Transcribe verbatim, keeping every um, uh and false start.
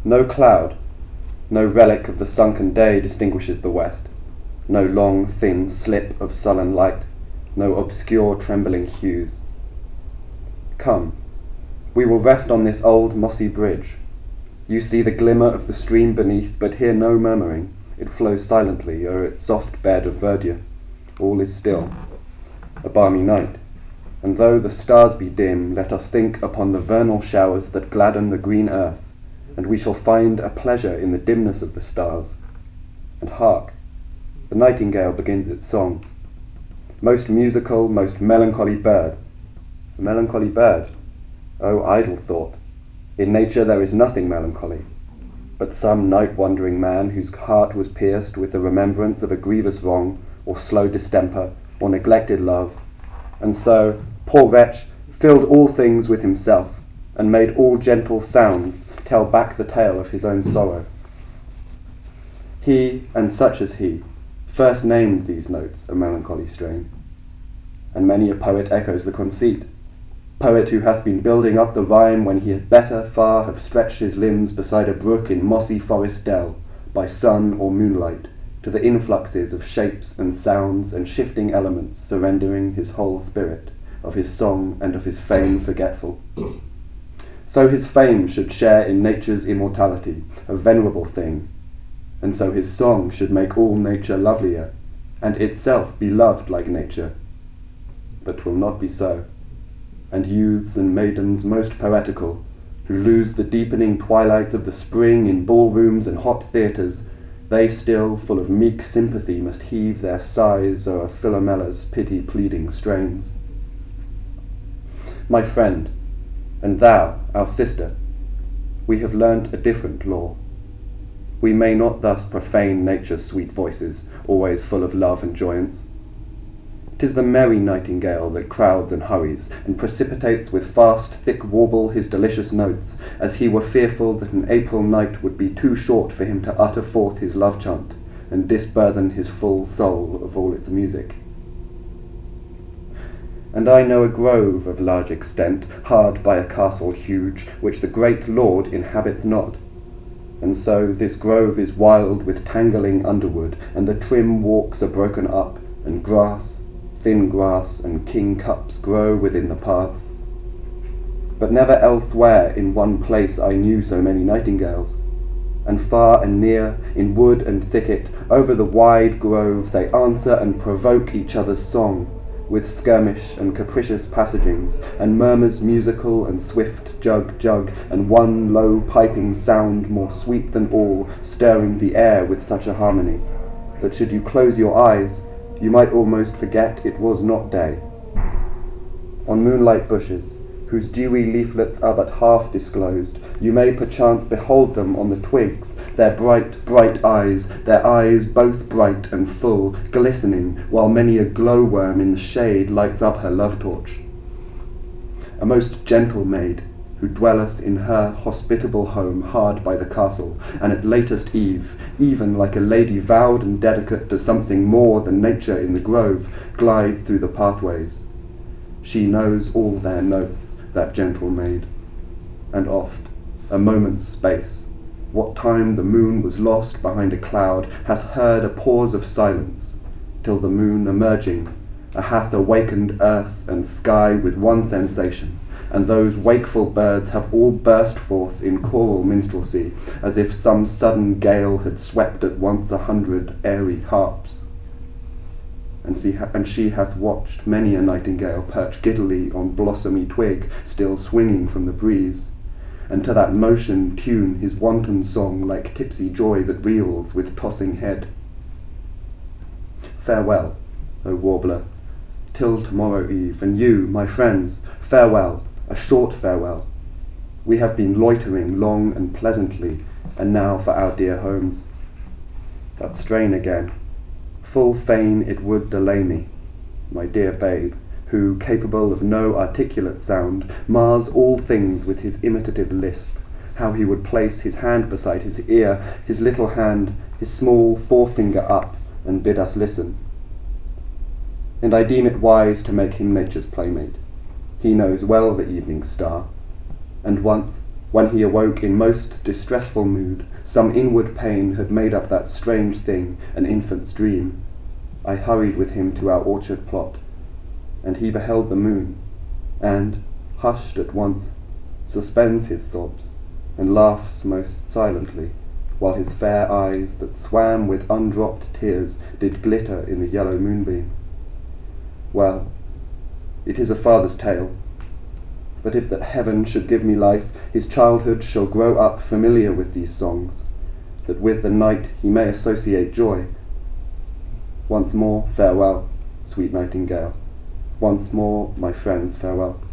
No cloud, no relic of the sunken day distinguishes the west, no long, thin slip of sullen light, no obscure, trembling hues. Come, we will rest on this old, mossy bridge. You see the glimmer of the stream beneath, but hear no murmuring. It flows silently o'er its soft bed of verdure. All is still, a balmy night, and though the stars be dim, let us think upon the vernal showers that gladden the green earth, and we shall find a pleasure in the dimness of the stars. And hark, the nightingale begins its song. Most musical, most melancholy bird. A melancholy bird? Oh, idle thought! In nature there is nothing melancholy, but some night-wandering man whose heart was pierced with the remembrance of a grievous wrong, or slow distemper, or neglected love, and so, poor wretch, filled all things with himself, and made all gentle sounds tell back the tale of his own sorrow. He, and such as he, first named these notes a melancholy strain, and many a poet echoes the conceit, poet who hath been building up the rhyme when he had better far have stretched his limbs beside a brook in mossy forest dell, by sun or moonlight, to the influxes of shapes and sounds and shifting elements, surrendering his whole spirit, of his song and of his fame forgetful. So his fame should share in nature's immortality, a venerable thing, and so his song should make all nature lovelier, and itself be loved like nature. But 'twill not be so, and youths and maidens most poetical, who lose the deepening twilights of the spring in ballrooms and hot theatres, they still, full of meek sympathy, must heave their sighs o'er Philomella's pity-pleading strains. My friend, and thou, our sister, we have learnt a different law. We may not thus profane nature's sweet voices, always full of love and joyance. 'Tis the merry nightingale that crowds and hurries, and precipitates with fast, thick warble his delicious notes, as he were fearful that an April night would be too short for him to utter forth his love chant, and disburthen his full soul of all its music. And I know a grove of large extent, hard by a castle huge, which the great lord inhabits not. And so this grove is wild with tangling underwood, and the trim walks are broken up, and grass, thin grass and king cups grow within the paths. But never elsewhere in one place I knew so many nightingales, and far and near, in wood and thicket, over the wide grove they answer and provoke each other's song, with skirmish and capricious passagings, and murmurs musical and swift, jug, jug, and one low piping sound more sweet than all, stirring the air with such a harmony, that should you close your eyes, you might almost forget it was not day. On moonlight bushes, whose dewy leaflets are but half disclosed, you may perchance behold them on the twigs, their bright, bright eyes, their eyes both bright and full, glistening, while many a glowworm in the shade lights up her love-torch. A most gentle maid, who dwelleth in her hospitable home hard by the castle, and at latest eve, even like a lady vowed and dedicate to something more than nature in the grove, glides through the pathways. She knows all their notes, that gentle maid, and oft, a moment's space, what time the moon was lost behind a cloud, hath heard a pause of silence, till the moon emerging, hath awakened earth and sky with one sensation, and those wakeful birds have all burst forth in choral minstrelsy, as if some sudden gale had swept at once a hundred airy harps. And she, ha- and she hath watched many a nightingale perch giddily on blossomy twig, still swinging from the breeze, and to that motion tune his wanton song like tipsy joy that reels with tossing head. Farewell, O warbler, till tomorrow eve, and you, my friends, farewell, a short farewell. We have been loitering long and pleasantly, and now for our dear homes. That strain again, full fain it would delay me, my dear babe, who, capable of no articulate sound, mars all things with his imitative lisp, how he would place his hand beside his ear, his little hand, his small forefinger up, and bid us listen. And I deem it wise to make him nature's playmate. He knows well the evening star, and once, When he awoke in most distressful mood, some inward pain had made up that strange thing, an infant's dream. I hurried with him to our orchard plot, and he beheld the moon, and, hushed at once, suspends his sobs, and laughs most silently, while his fair eyes that swam with undropped tears did glitter in the yellow moonbeam. Well, it is a father's tale, but if that heaven should give me life, his childhood shall grow up familiar with these songs, that with the night he may associate joy. Once more farewell, sweet nightingale, once more my friends farewell.